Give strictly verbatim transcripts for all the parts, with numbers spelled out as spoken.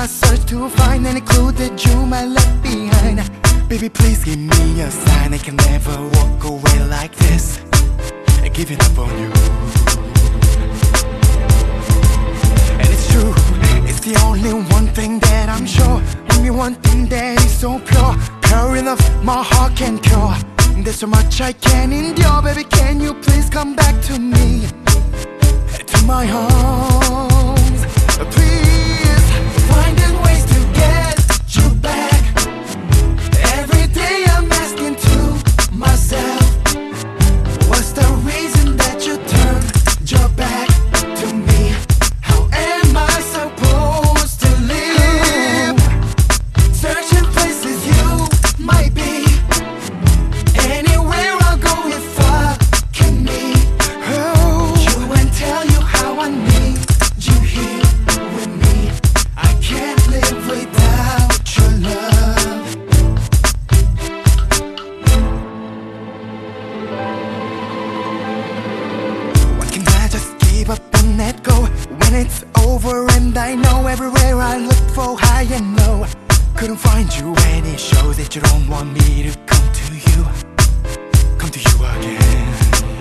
my search to find any clue that you might left behind. Baby, please give me a sign. I can never walk away like this, giving up on you. And it's true, it's the only one thing that I'm sure, only one thing that is so pure, pure enough my heart can cure. There's so much I can endure. Baby, can you please come back to me, to my arms? Please, finding ways to get you back. Every day I'm asking to myself, what's the reason that you turned your back to me? How am I supposed to live? Searching places you might be. Anywhere I'll go if I can meet you and tell you how I need you here with me. I can't live without your love. Why can't I just give up and let go when it's over? And I know everywhere I look for high and low, couldn't find you, and it shows that you don't want me to come to you, come to you again.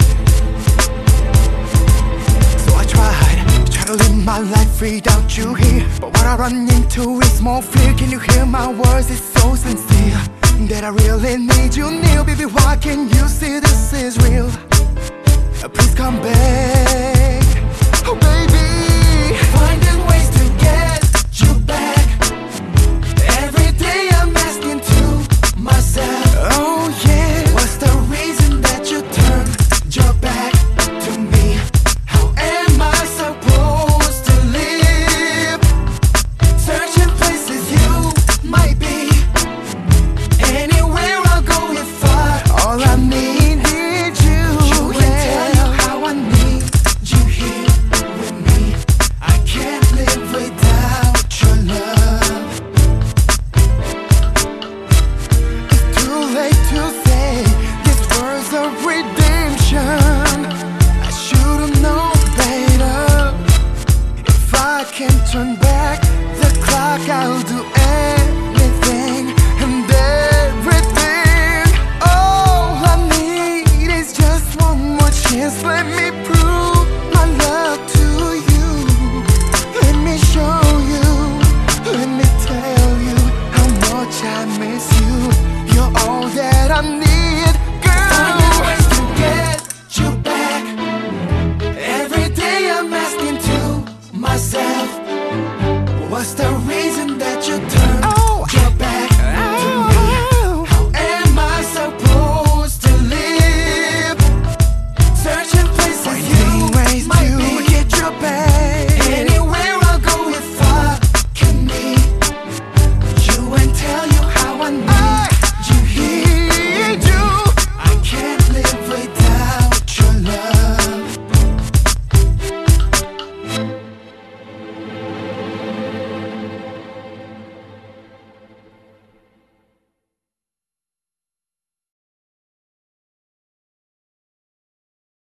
So I tried, try to live my life without you here, but what I run into is more fear. Can you hear my words? It's so sincere that I really need you near. Baby, why can't you see this is real? Uh, Please come back, oh baby. Finding ways to get you back. Every day I'm asking to myself, oh yeah, what's the reason that you turned your back to me? How am I supposed to live? Searching places you might be. Anywhere I'll go if I all I need is you. You can tell you how I need you here with me. I can't live without your love. It's too late to